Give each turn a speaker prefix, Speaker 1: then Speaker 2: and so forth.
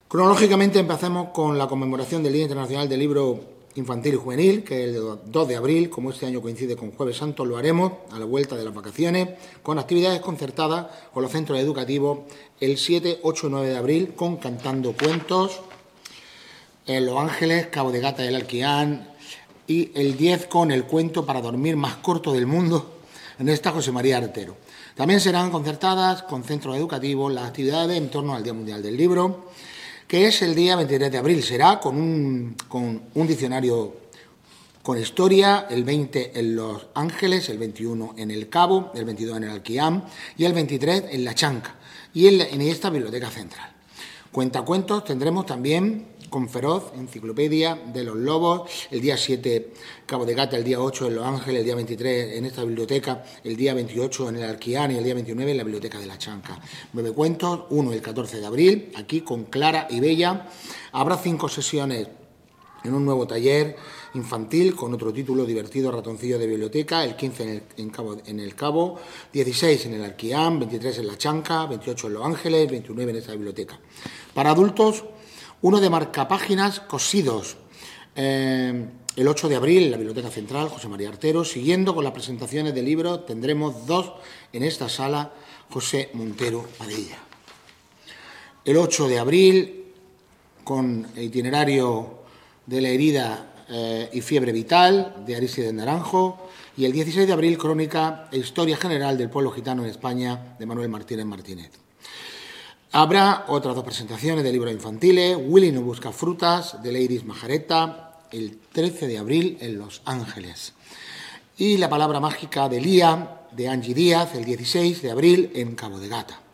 Speaker 1: Cronológicamente empezamos con la conmemoración del Día Internacional del Libro Infantil y Juvenil, que es el 2 de abril. Como este año coincide con Jueves Santo, lo haremos a la vuelta de las vacaciones, con actividades concertadas con los centros educativos el 7, 8 y 9 de abril, con Cantando Cuentos, en Los Ángeles, Cabo de Gata del Alquián, y el 10 con el cuento para dormir más corto del mundo, en esta José María Artero. También serán concertadas con centros educativos las actividades en torno al Día Mundial del Libro, que es el día 23 de abril. Será con un diccionario con historia, el 20 en Los Ángeles, el 21 en el Cabo, el 22 en el Alquiam y el 23 en La Chanca y en esta Biblioteca Central. Cuentacuentos tendremos también con Feroz, Enciclopedia de los Lobos, el día 7 Cabo de Gata, el día 8 en Los Ángeles, el día 23 en esta biblioteca, el día 28 en el Alquián y el día 29 en la Biblioteca de La Chanca. 9 cuentos, uno el 14 de abril, aquí con Clara y Bella. Habrá 5 sesiones en un nuevo taller infantil con otro título divertido, Ratoncillo de Biblioteca, el 15 en el Cabo, 16 en el Alquián, 23 en La Chanca, 28 en Los Ángeles, 29 en esta biblioteca. Para adultos, uno de marcapáginas cosidos, el 8 de abril en la Biblioteca Central, José María Artero. Siguiendo con las presentaciones de libros, tendremos 2 en esta sala, José Montero Padilla. El 8 de abril, con el itinerario de la herida y fiebre vital, de Arístides Naranjo. Y el 16 de abril, crónica e historia general del pueblo gitano en España, de Manuel Martínez Martínez. Habrá otras 2 presentaciones de libros infantiles, Willy no busca frutas, de Leiris Majareta, el 13 de abril en Los Ángeles. Y La palabra mágica de Lía, de Angie Díaz, el 16 de abril en Cabo de Gata.